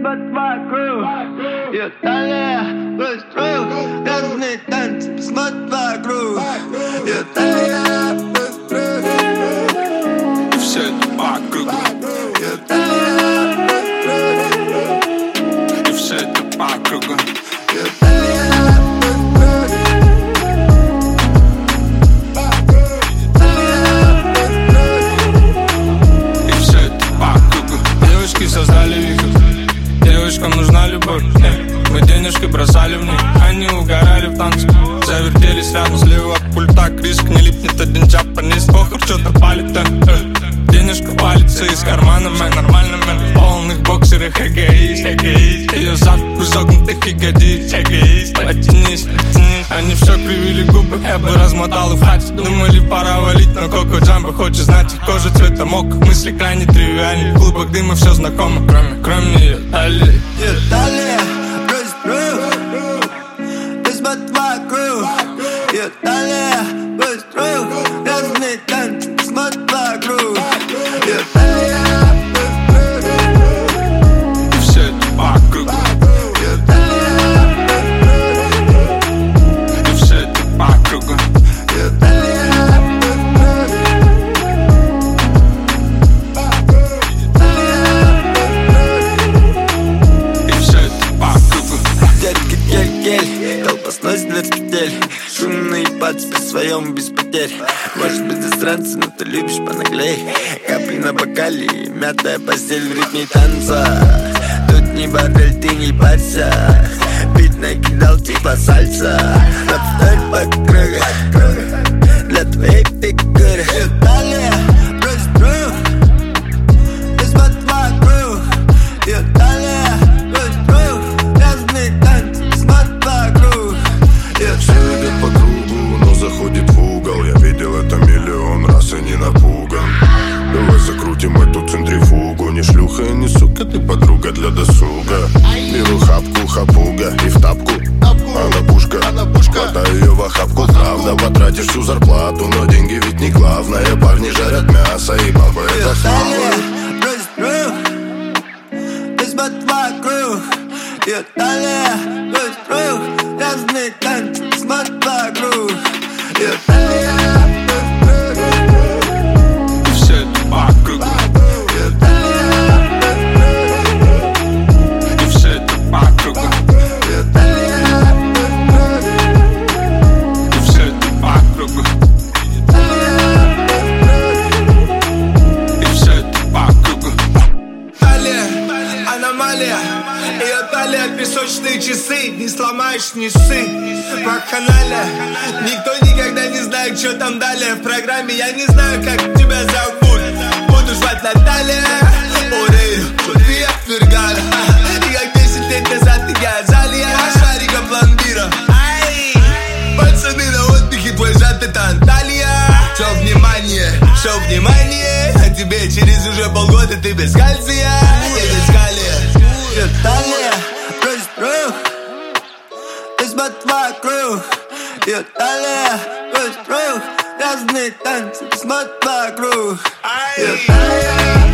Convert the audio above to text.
вокруг. Ее талия брось круг. Грязные танцы, посмотри вокруг. Ее талия брось круг. И все это по кругу. Ее талия брось круг. И все это по кругу. Ее талия брось круг. И все это по кругу. Девочки создали вихрь. Девочкам нужна любовь. Мы денежки бросали в них. Они угорали в танце. Завертелись рядом слева от пульта. Криск не липнет, один джапанец. Охр, что-то палит, денежка палится из кармана, мэн. Нормально, мэн. В полных боксерах эгоист, эгоист. Ее зад в изогнутых ягодиц, эгоист. Потянись, потянись. Они все кривили губы, я бы размотал их в хате. Думали, пора валить, но Коко Джамбо хочет знать их кожа цвета мок. Мысли крайне тривиальны, в клубах дыма все знакомо. Кроме ее талии. Ее талия брось круг. Ты смотри вокруг. Ее талия брось круг. Грязные танцы, смотри вокруг. Ее талия брось круг. И все это по кругу. Ее талия брось круг. И все это по кругу. Ее талия брось круг. И все это по кругу. Детки, кель-кель, толпа сносит 20 петель. Шумные пацы при своем без потерь. Может быть засранцы, но ты любишь понаглей. Капли на бокале и мятая постель в ритме танца. Тут не бордель, ты не парься. Бит накидал типа сальса. Повторь по кругу для твоей фигуры. Талия брось круг. Ты смотри вокруг. Ее талия брось круг. Грязные танцы, смотри вокруг. Все идет по кругу, но заходит в угол. Я видел это миллион раз и не напуган. Давай закрутим эту центрифугу. Не шлюха и не сука, ты подруга для досуга. Беру хапку, хапуга и в тапку. Она пушка, хватай ее в охапку. Правда, потратишь всю зарплату, но деньги ведь не главное. Парни жарят мясо и бабы это талия слава. брось круг. Ты смотри вокруг. Ее талия брось круг. Грязные танцы, смотри вокруг. Ее талия брось круг. И все это по кругу. Ее талия брось круг. И все это по кругу. Ее талия брось круг. И все это по кругу. И все это по кругу. Талия, аномалия. Ее талия, песочные часы. Не сломаешь, не ссы. Вакханалия. Никто никогда не знает, что там далее в программе. Я не знаю, как тебя зовут. Буду звать Наталья. Урей, Утвия, Фергана. И как 10 лет назад я Азалия. Шарика пломбира. Пацаны на отдыхе, твой зад это Анталия. Все внимание, а тебе через уже полгода ты без кальция. И без калия. Ее талия брось круг. Ты смотри вокруг. Ее талия брось круг. Грязные танцы, смотри вокруг. Ее талия